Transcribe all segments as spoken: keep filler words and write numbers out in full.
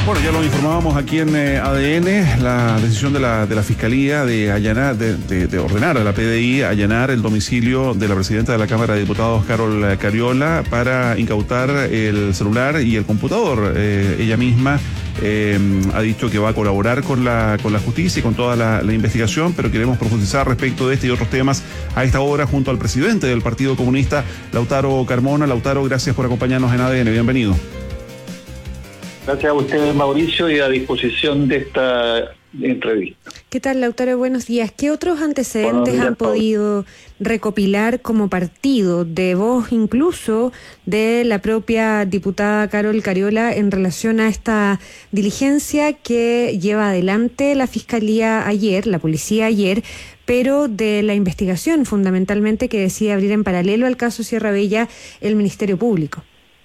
Bueno, ya lo informábamos aquí en eh, A D N, la decisión de la de la Fiscalía de allanar, de, de, de ordenar a la P D I allanar el domicilio de la presidenta de la Cámara de Diputados, Carol Cariola, para incautar el celular y el computador. Eh, ella misma eh, ha dicho que va a colaborar con la con la justicia y con toda la, la investigación, pero queremos profundizar respecto de este y otros temas a esta hora junto al presidente del Partido Comunista, Lautaro Carmona. Lautaro, gracias por acompañarnos en A D N. Bienvenido. Gracias a ustedes, Mauricio, y a disposición de esta entrevista. ¿Qué tal, Lautaro? Buenos días. ¿Qué otros antecedentes días, han podido recopilar como partido, de voz incluso de la propia diputada Carol Cariola, en relación a esta diligencia que lleva adelante la Fiscalía ayer, la policía ayer, pero de la investigación fundamentalmente que decide abrir en paralelo al caso Sierra Bella el Ministerio Público?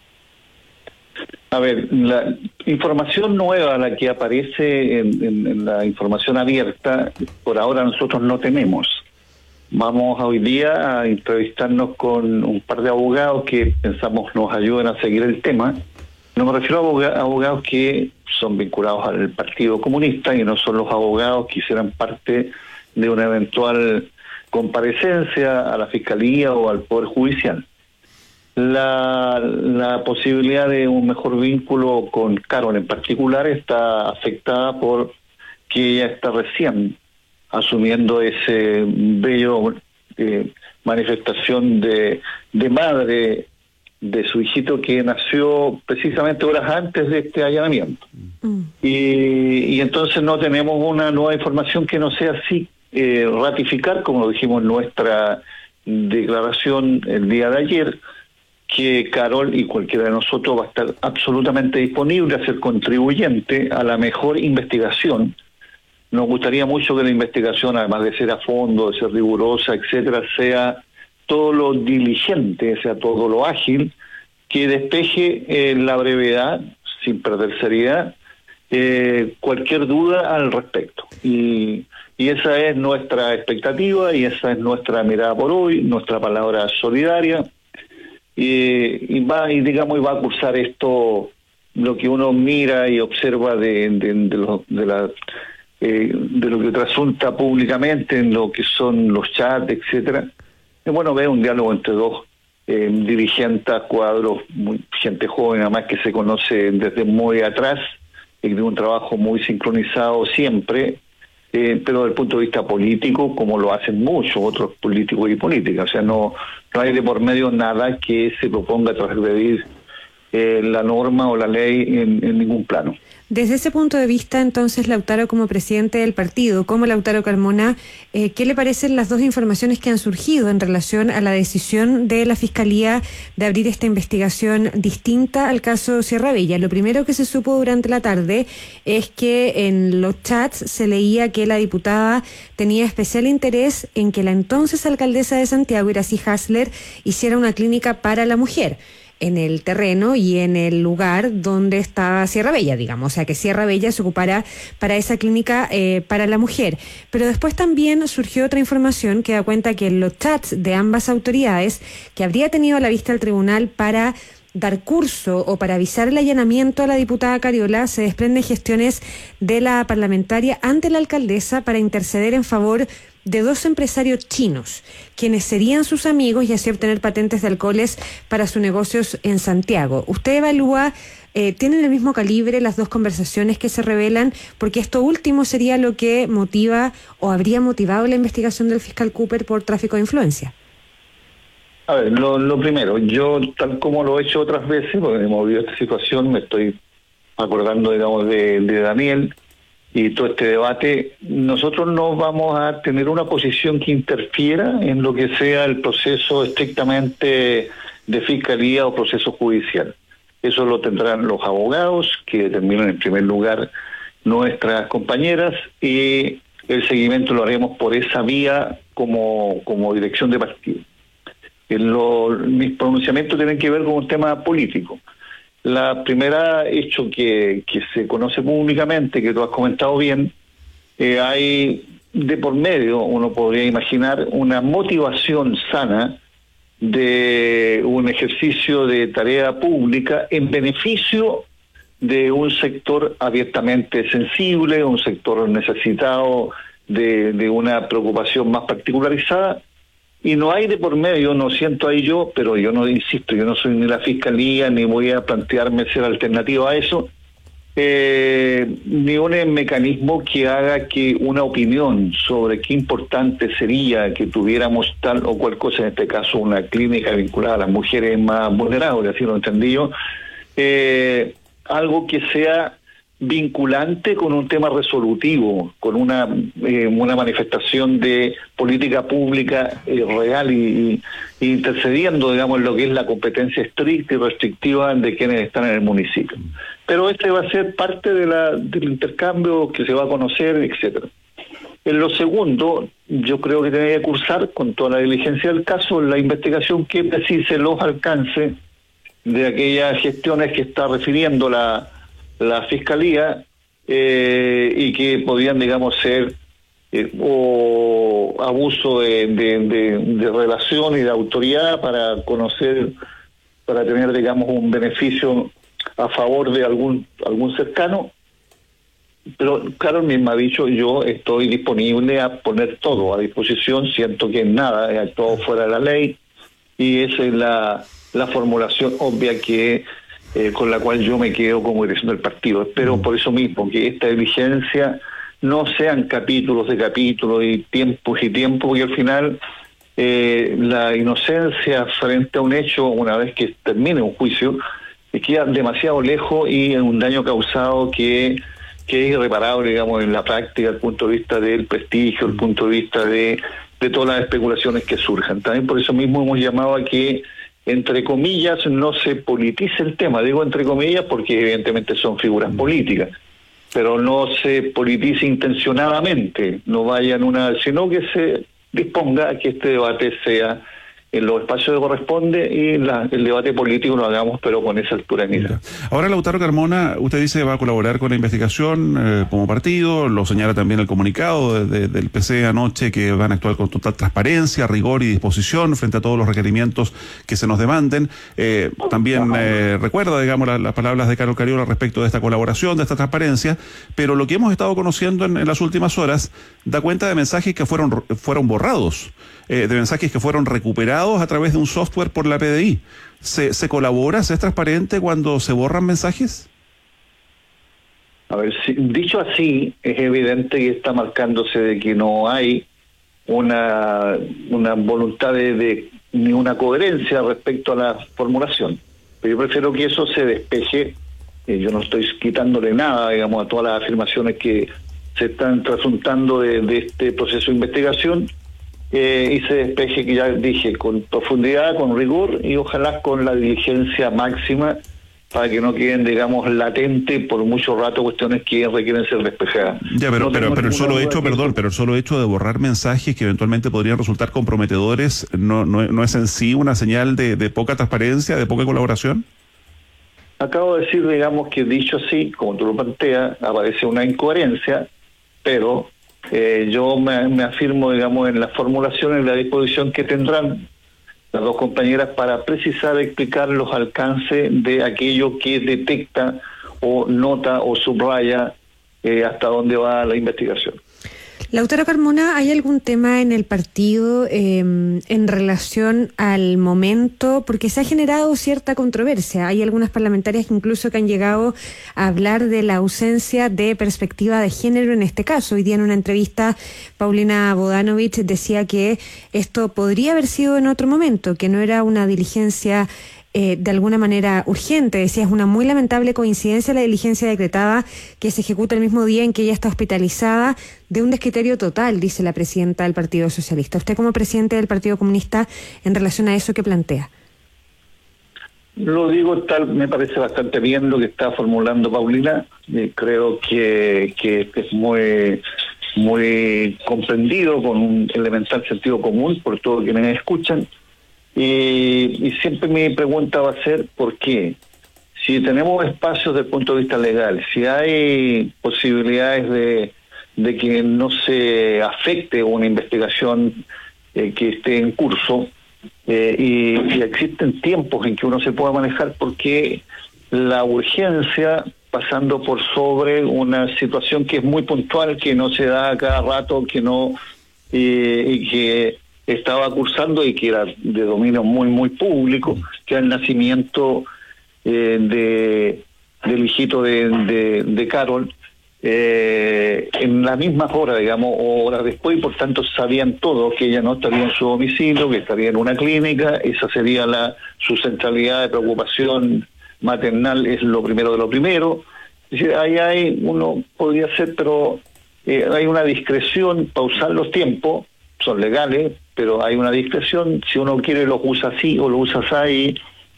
A ver, la información nueva, la que aparece en, en, en la información abierta, por ahora nosotros no tenemos. Vamos hoy día a entrevistarnos con un par de abogados que pensamos nos ayuden a seguir el tema. No me refiero a abogados, abogados que son vinculados al Partido Comunista y no son los abogados que hicieran parte de una eventual comparecencia a la Fiscalía o al Poder Judicial. La, la posibilidad de un mejor vínculo con Carol en particular está afectada por que ella está recién asumiendo ese bello eh, manifestación de, de madre de su hijito que nació precisamente horas antes de este allanamiento. Mm. Y, y entonces no tenemos una nueva información que no sea así eh, ratificar, como lo dijimos en nuestra declaración el día de ayer, que Carol y cualquiera de nosotros va a estar absolutamente disponible a ser contribuyente a la mejor investigación. Nos gustaría mucho que la investigación, además de ser a fondo, de ser rigurosa, etcétera, sea todo lo diligente, sea todo lo ágil, que despeje eh, la brevedad, sin perder seriedad, eh, cualquier duda al respecto. Y, y esa es nuestra expectativa y esa es nuestra mirada por hoy, nuestra palabra solidaria. Y, y va y digamos y va a cursar esto lo que uno mira y observa de de, de, lo, de la eh, de lo que trasunta públicamente en lo que son los chats, etcétera. Y bueno, ve un diálogo entre dos eh, dirigentes, cuadros, muy, gente joven además que se conoce desde muy atrás y de un trabajo muy sincronizado siempre. Eh, pero desde el punto de vista político, como lo hacen muchos otros políticos y políticas, o sea, no, no hay de por medio nada que se proponga transgredir eh, la norma o la ley en, en ningún plano. Desde ese punto de vista, entonces, Lautaro, como presidente del partido, como Lautaro Carmona, eh, ¿qué le parecen las dos informaciones que han surgido en relación a la decisión de la Fiscalía de abrir esta investigación distinta al caso Sierra Bella? Lo primero que se supo durante la tarde es que en los chats se leía que la diputada tenía especial interés en que la entonces alcaldesa de Santiago, Iracy Hasler, hiciera una clínica para la mujer en el terreno y en el lugar donde estaba Sierra Bella, digamos, o sea, que Sierra Bella se ocupara para esa clínica eh, para la mujer. Pero después también surgió otra información que da cuenta que en los chats de ambas autoridades, que habría tenido a la vista el tribunal para dar curso o para avisar el allanamiento a la diputada Cariola, se desprenden gestiones de la parlamentaria ante la alcaldesa para interceder en favor de dos empresarios chinos, quienes serían sus amigos y así obtener patentes de alcoholes para sus negocios en Santiago. ¿Usted evalúa, eh, tienen el mismo calibre las dos conversaciones que se revelan? Porque esto último sería lo que motiva o habría motivado la investigación del fiscal Cooper por tráfico de influencia. A ver, lo, lo primero, yo tal como lo he hecho otras veces, porque hemos vivido esta situación, me estoy acordando, digamos, de, de Daniel, y todo este debate, nosotros no vamos a tener una posición que interfiera en lo que sea el proceso estrictamente de fiscalía o proceso judicial. Eso lo tendrán los abogados, que determinan en primer lugar nuestras compañeras, y el seguimiento lo haremos por esa vía como, como dirección de partido. En lo, mis pronunciamientos tienen que ver con un tema político. La primera hecho que, que se conoce públicamente, que tú has comentado bien, eh, hay de por medio, uno podría imaginar, una motivación sana de un ejercicio de tarea pública en beneficio de un sector abiertamente sensible, un sector necesitado de, de una preocupación más particularizada, y no hay de por medio, no siento ahí yo, pero yo no insisto, yo no soy ni la Fiscalía, ni voy a plantearme ser alternativa a eso, eh, ni un mecanismo que haga que una opinión sobre qué importante sería que tuviéramos tal o cual cosa, en este caso una clínica vinculada a las mujeres más vulnerables, así lo entendí yo, eh, algo que sea vinculante con un tema resolutivo, con una eh, una manifestación de política pública eh, real y, y intercediendo, digamos, en lo que es la competencia estricta y restrictiva de quienes están en el municipio. Pero este va a ser parte de la del intercambio que se va a conocer, etcétera. En lo segundo, yo creo que tiene que cursar con toda la diligencia del caso la investigación que precise los alcances de aquellas gestiones que está refiriendo la la Fiscalía eh, y que podían, digamos, ser eh, o abuso de, de, de, de relación y de autoridad para conocer, para tener, digamos, un beneficio a favor de algún algún cercano. Pero Carol misma ha dicho, yo estoy disponible a poner todo a disposición, siento que en nada he actuado fuera de la ley, y esa es la, la formulación obvia que Eh, con la cual yo me quedo como dirección del partido. Espero por eso mismo que esta diligencia no sean capítulos de capítulos y tiempos y tiempos, porque al final eh, la inocencia frente a un hecho, una vez que termine un juicio, queda demasiado lejos y en un daño causado que, que es irreparable, digamos, en la práctica, desde el punto de vista del prestigio, desde el punto de vista de, de todas las especulaciones que surjan. También por eso mismo hemos llamado a que, entre comillas, no se politice el tema. Digo entre comillas porque evidentemente son figuras políticas, pero no se politice intencionadamente, no vayan una, sino que se disponga a que este debate sea en los espacios que corresponde y la, el debate político lo hagamos, pero con esa altura de mira. Ahora, Lautaro Carmona, usted dice que va a colaborar con la investigación eh, como partido, lo señala también el comunicado de, de, del P C anoche, que van a actuar con total transparencia, rigor y disposición frente a todos los requerimientos que se nos demanden. Eh, también eh, recuerda, digamos, la, las palabras de Carol Cariola respecto de esta colaboración, de esta transparencia, pero lo que hemos estado conociendo en, en las últimas horas da cuenta de mensajes que fueron, fueron borrados, eh, de mensajes que fueron recuperados a través de un software por la P D I. ¿Se, se colabora, se es transparente cuando se borran mensajes? A ver, si, dicho así, es evidente que está marcándose de que no hay una, una voluntad de, de ni una coherencia respecto a la formulación. Pero yo prefiero que eso se despeje. Eh, yo no estoy quitándole nada, digamos, a todas las afirmaciones que se están trasuntando de, de este proceso de investigación. Eh, y se despeje, que ya dije, con profundidad, con rigor y ojalá con la diligencia máxima para que no queden, digamos, latentes por mucho rato cuestiones que requieren ser despejadas. Ya, pero, no pero, pero el solo hecho, que... perdón, pero el solo hecho de borrar mensajes que eventualmente podrían resultar comprometedores, ¿no, no, no es en sí una señal de, de poca transparencia, de poca colaboración? Acabo de decir, digamos, que dicho así, como tú lo planteas, aparece una incoherencia, pero Eh, yo me, me afirmo, digamos, en la formulación, en la disposición que tendrán las dos compañeras para precisar, explicar los alcances de aquello que detecta o nota o subraya eh, hasta dónde va la investigación. Lautaro Carmona, ¿hay algún tema en el partido eh, en relación al momento? Porque se ha generado cierta controversia. Hay algunas parlamentarias que incluso que han llegado a hablar de la ausencia de perspectiva de género en este caso. Hoy día en una entrevista, Paulina Bodanovich decía que esto podría haber sido en otro momento, que no era una diligencia Eh, de alguna manera urgente. Decía, es una muy lamentable coincidencia la diligencia decretada que se ejecuta el mismo día en que ella está hospitalizada, de un descriterio total, dice la presidenta del Partido Socialista. Usted como presidente del Partido Comunista, en relación a eso, ¿qué plantea? Lo digo, tal, me parece bastante bien lo que está formulando Paulina. Eh, creo que, que es muy, muy comprendido, con un elemental sentido común por todos quienes me escuchan. Y, y siempre mi pregunta va a ser ¿por qué? Si tenemos espacios desde el punto de vista legal, si hay posibilidades de, de que no se afecte una investigación eh, que esté en curso, eh, y, y existen tiempos en que uno se pueda manejar, porque la urgencia pasando por sobre una situación que es muy puntual, que no se da a cada rato, que no eh, y que estaba cursando y que era de dominio muy muy público, que era el nacimiento eh, de del hijito de, de, de Carol eh, en las mismas horas, digamos, o horas después, y por tanto sabían todos que ella no estaría en su domicilio, que estaría en una clínica. Esa sería la su centralidad de preocupación maternal, es lo primero de lo primero. Es decir, ahí hay, uno podría ser, pero eh, hay una discreción para usar los tiempos, son legales, pero hay una discreción, si uno quiere los usa así o los usa así.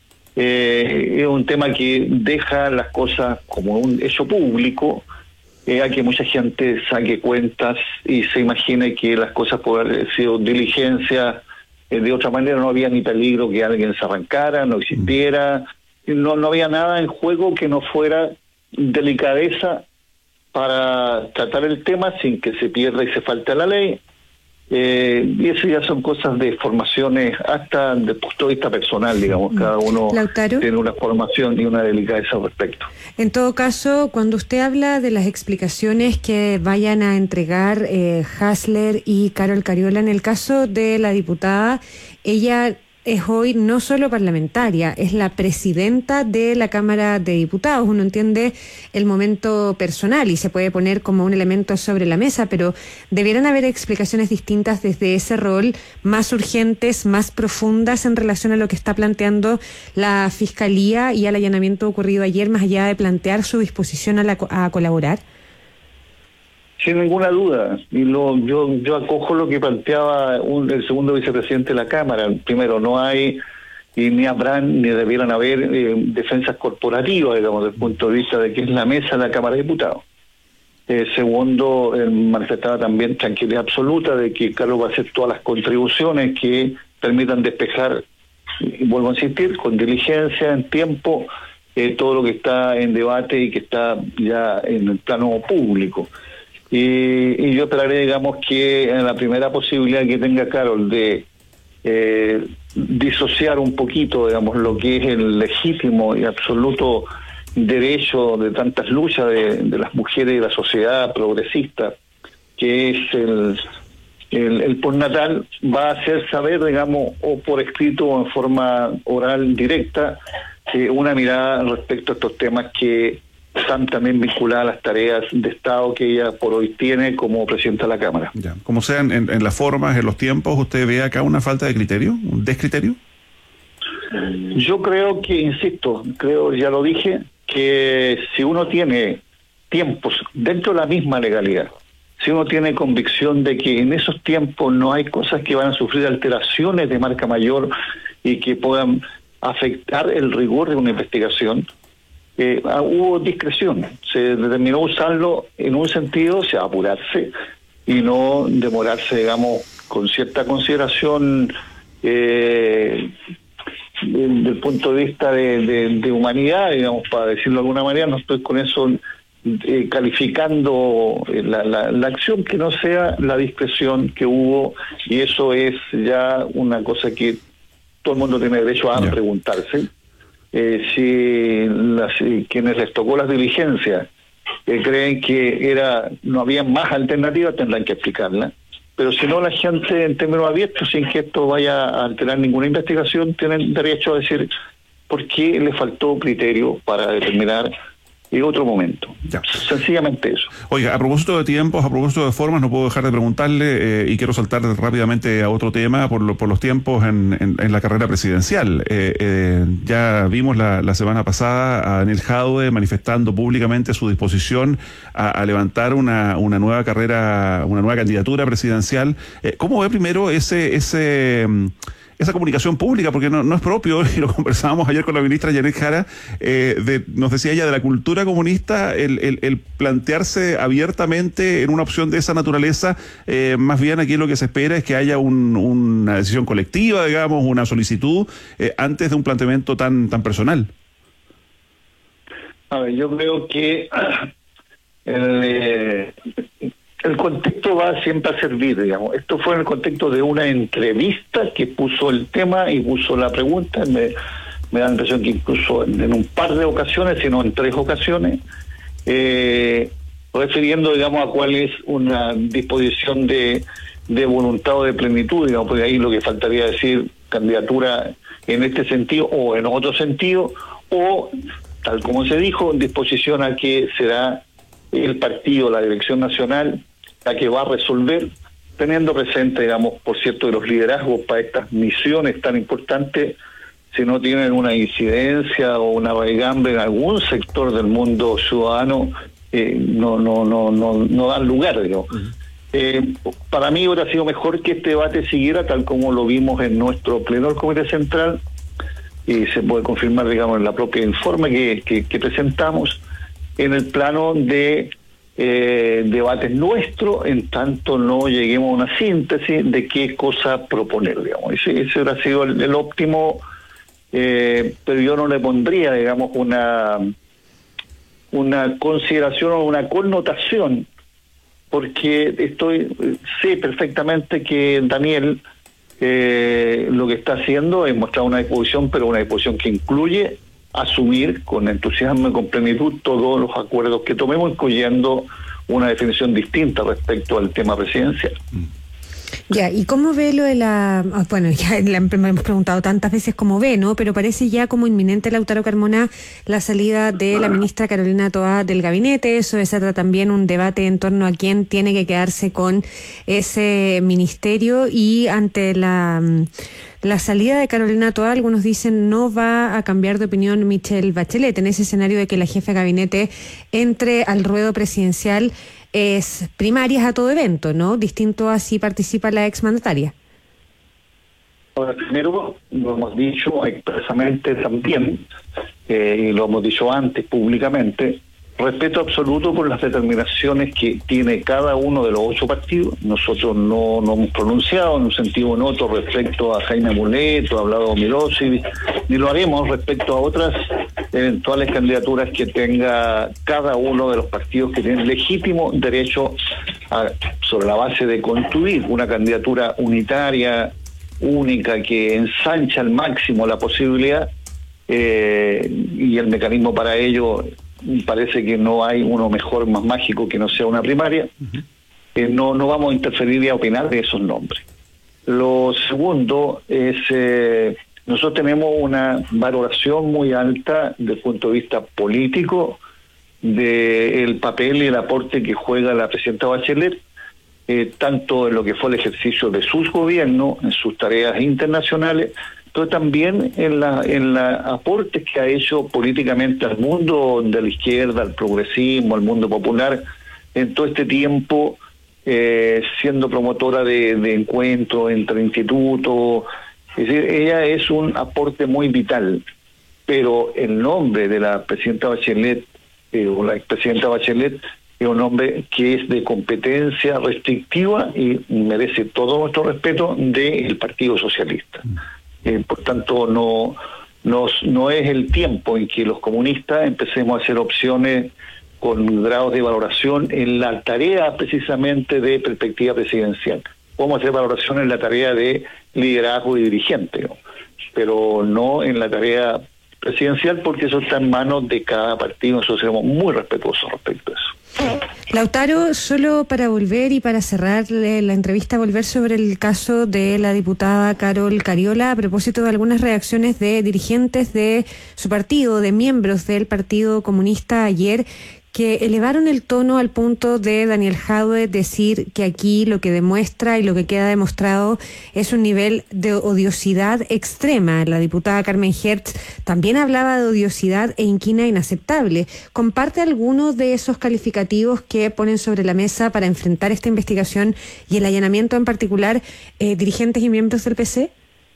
Eh, es un tema que deja las cosas como un hecho público, eh, a que mucha gente saque cuentas y se imagine que las cosas pueden haber sido diligencia, eh, de otra manera no había ni peligro que alguien se arrancara, no existiera, no, no había nada en juego que no fuera delicadeza para tratar el tema sin que se pierda y se falte a la ley. Eh, y eso ya son cosas de formaciones hasta de punto de vista personal, digamos, cada uno Lautaro, tiene una formación y una delicadeza al respecto. En todo caso, cuando usted habla de las explicaciones que vayan a entregar eh, Hasler y Carol Cariola, en el caso de la diputada, ella es hoy no solo parlamentaria, es la presidenta de la Cámara de Diputados. Uno entiende el momento personal y se puede poner como un elemento sobre la mesa, pero debieran haber explicaciones distintas desde ese rol, más urgentes, más profundas en relación a lo que está planteando la Fiscalía y al allanamiento ocurrido ayer, más allá de plantear su disposición a, la, a colaborar. Sin ninguna duda, y lo, yo yo acojo lo que planteaba un, el segundo vicepresidente de la Cámara. Primero, no hay, y ni habrán, ni debieran haber eh, defensas corporativas, digamos, desde el punto de vista de que es la mesa de la Cámara de Diputados. Eh, segundo, eh, manifestaba también tranquilidad absoluta de que Carlos va a hacer todas las contribuciones que permitan despejar, y vuelvo a insistir, con diligencia, en tiempo, eh, todo lo que está en debate y que está ya en el plano público. Y, y yo esperaré, digamos, que en la primera posibilidad que tenga Carol de eh, disociar un poquito, digamos, lo que es el legítimo y absoluto derecho de tantas luchas de, de las mujeres y de la sociedad progresista, que es el, el, el postnatal, va a hacer saber, digamos, o por escrito o en forma oral directa, eh, una mirada respecto a estos temas que están también vinculadas a las tareas de Estado que ella por hoy tiene como presidenta de la Cámara. Ya. Como sean en, en las formas, en los tiempos, ¿usted ve acá una falta de criterio, un descriterio? Yo creo que, insisto, creo, ya lo dije, que si uno tiene tiempos dentro de la misma legalidad, si uno tiene convicción de que en esos tiempos no hay cosas que van a sufrir alteraciones de marca mayor y que puedan afectar el rigor de una investigación, Eh, hubo discreción, se determinó usarlo en un sentido, o sea, apurarse y no demorarse, digamos, con cierta consideración eh, desde el punto de vista de, de, de humanidad, digamos, para decirlo de alguna manera. No estoy con eso eh, calificando la, la, la acción que no sea la discreción que hubo, y eso es ya una cosa que todo el mundo tiene derecho a yeah. preguntarse. Eh, si las, eh, quienes les tocó las diligencias eh, creen que era no había más alternativas, tendrán que explicarla, pero si no, la gente en términos abiertos, sin que esto vaya a alterar ninguna investigación, tienen derecho a decir por qué le faltó criterio para determinar en otro momento. Ya. Sencillamente eso. Oiga, a propósito de tiempos, a propósito de formas, no puedo dejar de preguntarle, eh, y quiero saltar rápidamente a otro tema por, lo, por los tiempos en, en, en la carrera presidencial. Eh, eh, ya vimos la, la semana pasada a Daniel Jadwe manifestando públicamente su disposición a, a levantar una, una nueva carrera, una nueva candidatura presidencial. Eh, ¿Cómo ve primero ese... ese esa comunicación pública? Porque no, no es propio, y lo conversábamos ayer con la ministra Janet Jara, eh, de, nos decía ella, de la cultura comunista, el, el, el plantearse abiertamente en una opción de esa naturaleza. Eh, más bien aquí lo que se espera es que haya un, una decisión colectiva, digamos, una solicitud, eh, antes de un planteamiento tan, tan personal. A ver, yo creo que el, eh, el contexto va siempre a servir, digamos. Esto fue en el contexto de una entrevista que puso el tema y puso la pregunta. Me, me da la impresión que incluso en, en un par de ocasiones, sino en tres ocasiones, eh, refiriendo, digamos, a cuál es una disposición de, de voluntad o de plenitud, digamos, porque ahí lo que faltaría decir candidatura en este sentido o en otro sentido, o, tal como se dijo, disposición a que será el partido, la dirección nacional, la que va a resolver, teniendo presente, digamos, por cierto, de los liderazgos para estas misiones tan importantes, si no tienen una incidencia o una raigambre en algún sector del mundo ciudadano, eh, no, no, no, no, no dan lugar, digamos. Uh-huh. Eh, para mí hubiera sido mejor que este debate siguiera tal como lo vimos en nuestro pleno del Comité Central, y se puede confirmar, digamos, en la propia informe que, que, que presentamos, en el plano de eh, debates nuestros, en tanto no lleguemos a una síntesis de qué cosa proponer, digamos. Ese, ese hubiera sido el, el óptimo, eh, pero yo no le pondría, digamos, una, una consideración o una connotación, porque estoy sé perfectamente que Daniel eh, lo que está haciendo es mostrar una disposición, pero una disposición que incluye asumir con entusiasmo y con plenitud todos los acuerdos que tomemos, incluyendo una definición distinta respecto al tema presidencial. Ya, ¿y cómo ve lo de la... Bueno, ya le hemos preguntado tantas veces cómo ve, ¿no? Pero parece ya como inminente, Lautaro Carmona, la salida de la ministra Carolina Toá del gabinete. Eso desata también un debate en torno a quién tiene que quedarse con ese ministerio, y ante la... La salida de Carolina Toá, algunos dicen, no va a cambiar de opinión Michelle Bachelet. En ese escenario de que la jefa de gabinete entre al ruedo presidencial, es primarias a todo evento, ¿no? Distinto a si participa la exmandataria. Ahora, primero, lo hemos dicho expresamente también, eh, y lo hemos dicho antes públicamente, respeto absoluto por las determinaciones que tiene cada uno de los ocho partidos. Nosotros no nos hemos pronunciado en un sentido o en otro respecto a Jaime Mulet, o a Vlado Milosevic, ni lo haremos respecto a otras eventuales candidaturas que tenga cada uno de los partidos que tienen legítimo derecho a, sobre la base de construir una candidatura unitaria, única, que ensancha al máximo la posibilidad, eh, y el mecanismo para ello. Parece que no hay uno mejor, más mágico, que no sea una primaria. Uh-huh. Eh, no, no vamos a interferir y a opinar de esos nombres. Lo segundo es, eh, nosotros tenemos una valoración muy alta desde el punto de vista político del papel y el aporte que juega la presidenta Bachelet, eh, tanto en lo que fue el ejercicio de sus gobiernos, en sus tareas internacionales, pero también en la en la aportes que ha hecho políticamente al mundo de la izquierda, al progresismo, al mundo popular, en todo este tiempo, eh, siendo promotora de, de encuentros entre institutos. Es decir, ella es un aporte muy vital, pero el nombre de la presidenta Bachelet, eh, o la expresidenta Bachelet, es un nombre que es de competencia restrictiva y merece todo nuestro respeto del Partido Socialista. Eh, por tanto, no, no, no es el tiempo en que los comunistas empecemos a hacer opciones con grados de valoración en la tarea precisamente de perspectiva presidencial. Podemos hacer valoración en la tarea de liderazgo y dirigente, ¿no? Pero no en la tarea presidencial, porque eso está en manos de cada partido. Nosotros seremos muy respetuosos respecto a eso. Lautaro, solo para volver y para cerrar la entrevista, volver sobre el caso de la diputada Carol Cariola, a propósito de algunas reacciones de dirigentes de su partido, de miembros del Partido Comunista ayer, que elevaron el tono al punto de Daniel Jadwe decir que aquí lo que demuestra y lo que queda demostrado es un nivel de odiosidad extrema. La diputada Carmen Hertz también hablaba de odiosidad e inquina inaceptable. ¿Comparte alguno de esos calificativos que ponen sobre la mesa para enfrentar esta investigación y el allanamiento en particular, eh, dirigentes y miembros del P C?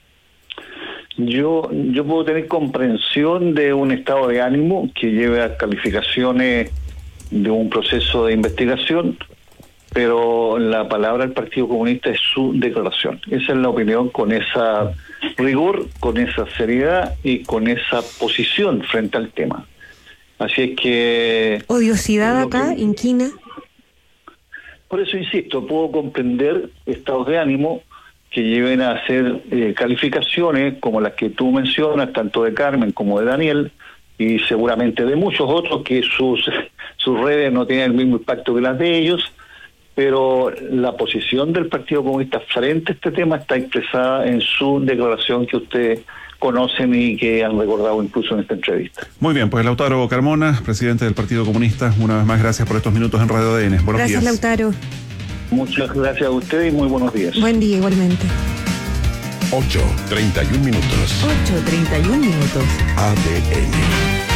Yo, yo puedo tener comprensión de un estado de ánimo que lleve a calificaciones de un proceso de investigación, pero la palabra del Partido Comunista es su declaración. Esa es la opinión, con esa rigor, con esa seriedad y con esa posición frente al tema. Así es que... ¿Odiosidad acá, que, inquina? Por eso insisto, puedo comprender estados de ánimo que lleven a hacer eh, calificaciones como las que tú mencionas, tanto de Carmen como de Daniel, y seguramente de muchos otros que sus, sus redes no tienen el mismo impacto que las de ellos, pero la posición del Partido Comunista frente a este tema está expresada en su declaración que ustedes conocen y que han recordado incluso en esta entrevista. Muy bien, pues Lautaro Carmona, presidente del Partido Comunista, una vez más gracias por estos minutos en Radio A D N. Buenos gracias, días. Lautaro. Muchas gracias a ustedes y muy buenos días. Buen día igualmente. ocho treinta y un minutos. ocho treinta y un minutos. A D N.